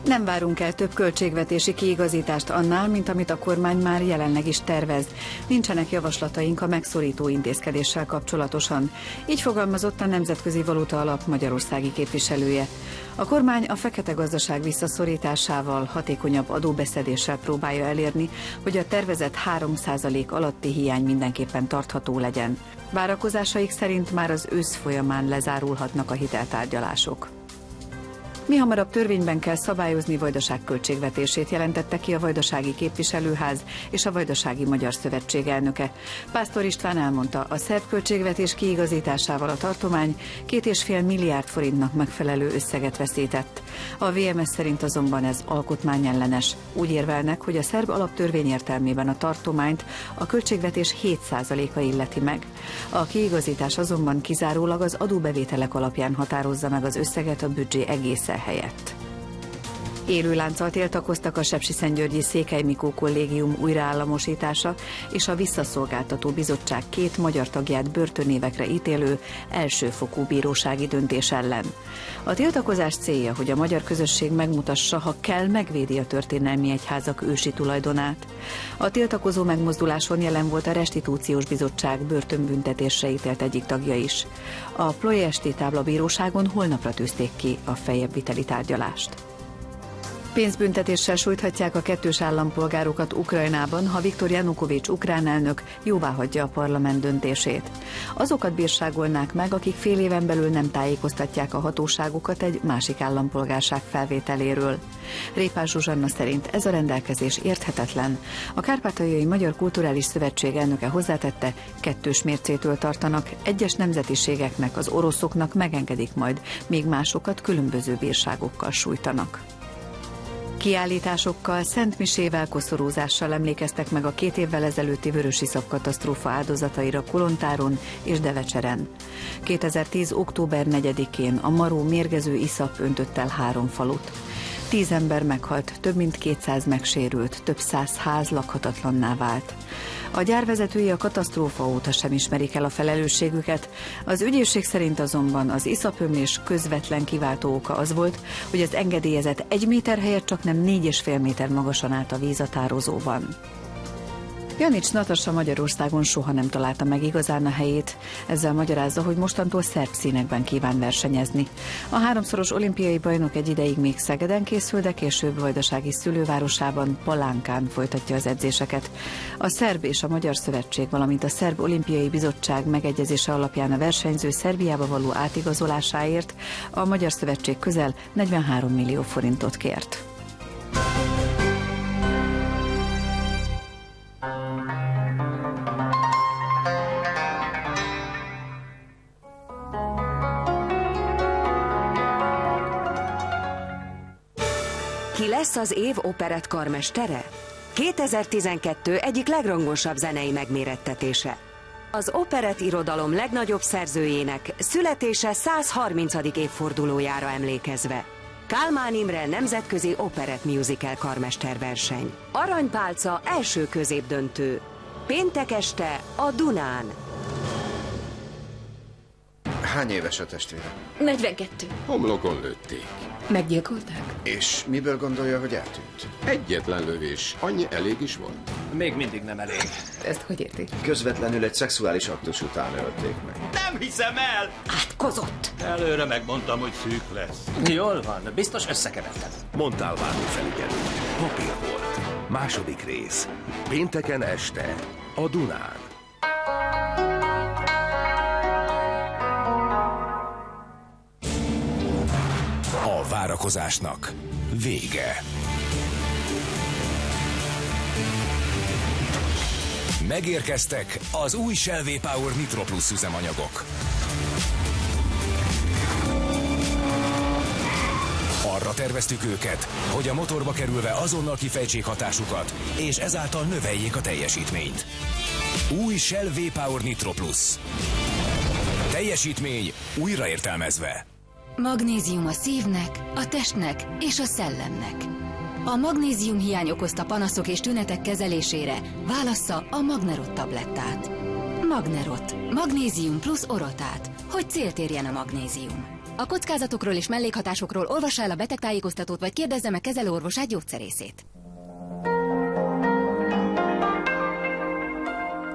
Nem várunk el több költségvetési kiigazítást annál, mint amit a kormány már jelenleg is tervez. Nincsenek javaslataink a megszorító intézkedéssel kapcsolatosan. Így fogalmazott a Nemzetközi Valuta Alap magyarországi képviselője. A kormány a fekete gazdaság visszaszorításával, hatékonyabb adóbeszedéssel próbálja elérni, hogy a tervezett 3% alatti hiány mindenképpen tartható legyen. Várakozásaik szerint már az ősz folyamán lezárulhatnak a hiteltárgyalások. Mihamarabb törvényben kell szabályozni Vajdaság költségvetését, jelentette ki a Vajdasági Képviselőház és a Vajdasági Magyar Szövetség elnöke. Pásztor István elmondta, a szerb költségvetés kiigazításával a tartomány 2,5 milliárd forintnak megfelelő összeget veszített. A VMS szerint azonban ez alkotmányellenes. Úgy érvelnek, hogy a szerb alaptörvény értelmében a tartományt a költségvetés 7%-a illeti meg. A kiigazítás azonban kizárólag az adóbevételek alapján határozza meg az összeget a büdzsé egészen helyett. Élőlánccal tiltakoztak a Sepsiszentgyörgyi Székely Mikó Kollégium újraállamosítása és a Visszaszolgáltató Bizottság 2 magyar tagját börtönévekre ítélő elsőfokú bírósági döntés ellen. A tiltakozás célja, hogy a magyar közösség megmutassa, ha kell, megvédi a történelmi egyházak ősi tulajdonát. A tiltakozó megmozduláson jelen volt a Restitúciós Bizottság börtönbüntetésre ítélt egyik tagja is. A Ploiesti Táblabíróságon holnapra tűzték ki a feljebbviteli tárgyalást. Pénzbüntetéssel sújthatják a kettős állampolgárokat Ukrajnában, ha Viktor Janukovics ukrán elnök jóváhagyja a parlament döntését. Azokat bírságolnák meg, akik fél éven belül nem tájékoztatják a hatóságokat egy másik állampolgárság felvételéről. Répás Zsuzsanna szerint ez a rendelkezés érthetetlen. A Kárpátaljai Magyar Kulturális Szövetség elnöke hozzátette, kettős mércétől tartanak, egyes nemzetiségeknek, az oroszoknak megengedik majd, míg másokat különböző bírságokkal sújtanak. Kiállításokkal, szentmisével, koszorúzással emlékeztek meg a 2 évvel ezelőtti vörösiszap katasztrófa áldozataira Kolontáron és Devecseren. 2010. október 4-én a maró mérgező iszap öntött el 3 falut. 10 ember meghalt, több mint 200 megsérült, több 100 ház lakhatatlanná vált. A gyár vezetői a katasztrófa óta sem ismerik el a felelősségüket. Az ügyészség szerint azonban az iszapömlés közvetlen kiváltó oka az volt, hogy az engedélyezett 1 méter helyett csaknem 4,5 méter magasan állt a víz a tározóban. Janics Natasha Magyarországon soha nem találta meg igazán a helyét, ezzel magyarázza, hogy mostantól szerb színekben kíván versenyezni. A 3-szoros olimpiai bajnok egy ideig még Szegeden készül, de később vajdasági szülővárosában, Palánkán folytatja az edzéseket. A Szerb és a Magyar Szövetség, valamint a Szerb Olimpiai Bizottság megegyezése alapján a versenyző Szerbiába való átigazolásáért a Magyar Szövetség közel 43 millió forintot kért. Ki lesz az év operett karmestere? 2012 egyik legrangosabb zenei megmérettetése. Az operett irodalom legnagyobb szerzőjének születése 130. évfordulójára emlékezve. Kálmán Imre nemzetközi operett musical karmesterverseny. Aranypálca első középdöntő. Péntek este a Dunán. Hány éves a testvére? 42. Homlokon lőtték. Meggyilkolták? És miből gondolja, hogy eltűnt? Egyetlen lövés. Annyi elég is volt? Még mindig nem elég. Ezt hogy érti? Közvetlenül egy szexuális aktus után ölték meg. Nem hiszem el! Átkozott! Előre megmondtam, hogy szűk lesz. Jól van, biztos összekeverted. Montálványi felügyelő. Papír volt. Második rész. Pénteken este. A Dunán. A várakozásnak vége. Megérkeztek az új Shell V-Power Nitro Plus üzemanyagok. Arra terveztük őket, hogy a motorba kerülve azonnal kifejtsék hatásukat, és ezáltal növeljék a teljesítményt. Új Shell V-Power Nitro Plus. Teljesítmény újraértelmezve. Magnézium a szívnek, a testnek és a szellemnek. A magnézium hiány okozta panaszok és tünetek kezelésére válassza a Magnerot tablettát. Magnerot. Magnézium plusz orotát, hogy célt érjen a magnézium. A kockázatokról és mellékhatásokról olvassa el a betegtájékoztatót, vagy kérdezze meg kezelőorvosát, gyógyszerészét.